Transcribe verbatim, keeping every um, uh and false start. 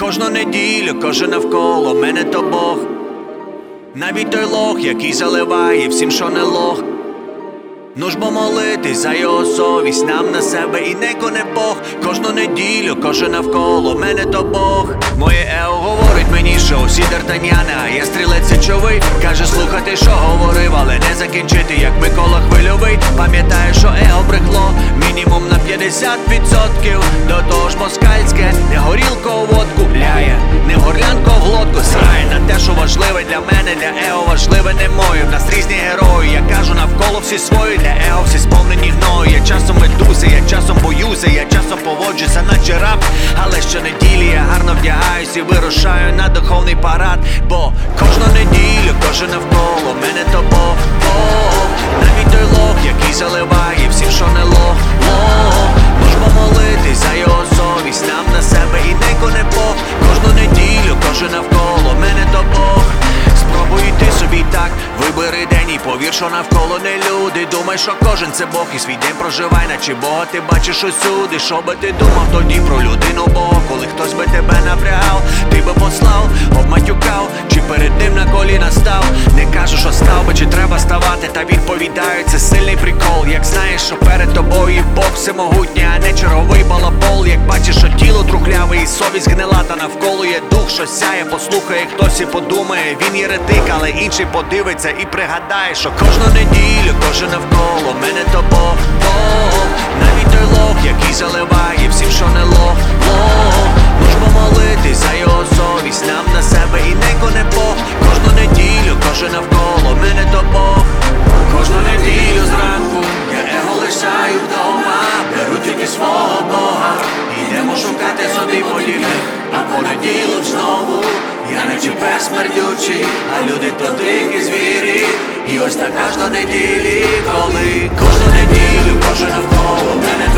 Кожну неділю, кожен навколо мене то Бог. Навіть той лох, який заливає всім, що не лох. Ну ж бо молитись за його совість нам на себе і неко не Бог. Кожну неділю, кожен навколо мене то Бог. Моє ео говорить мені, що усі д'Артаньяни, а я стрілець січовий. Каже слухати, що говорив, але не закінчити, як Микола Хвильовий. Пам'ятаю, що его брехло мінімум на п'ятдесят відсотків. До того ж москальське, не горілко у водку ляє, не горлянко в глотку срає. На те, що важливе для мене, для ео важливе не моє. В нас різні герої, я кажу навколо всі свої. Для ео всі сповнені гною. Я часом ведуся, я часом боюся, я часом поводжуся наче раб. Але щонеділі я гарно вдягаюсь і вирушаю на духовний парад. Бо кожну неділю, кожен навколо мене то Бог, Бог. Навіть той лох, який заливає всім, що не лох, лох. Можемо молитись за його совість нам на себе і неко не Бог. Кожну неділю, кожен навколо мене то Бог. Спробуй йти собі так, вибери день і повір, що навколо не люди. Думай, що кожен це Бог і свій день проживай, наче Бога ти бачиш усюди. Що би ти думав тоді про людину Бога, коли хтось би тебе напрягав, ти би послав, обматюкав, чи перед ним на коліна став. Не кажу, що став би, чи треба ставати, та відповідаю, це сильний прикол. Як знаєш, що перед тобою Бог всемогутній, а не черговий балабол. Як бачиш, що тіло трухляве і совість гнила, та навколо є дух, що сяє, послухає хтось і подумає, він єретик, але інший подивиться і пригадає, що кожну неділю, кожен навколо мене то Бог, Бог. Навіть той лох, який заливає всім, що не лох, лох. Можемо молитись за його совість нам на себе і неко не Бог. Кожну неділю, кожен навколо мене то Бог. Кожну неділю зранку я его лишаю вдома, беру тільки свого Бога, ідемо шукати собі подібних, а понеділок знову я наче пес смердючий, а люди то дикі звірі. І ось така ж до неділі, коли кожну неділю, кожен навколо мене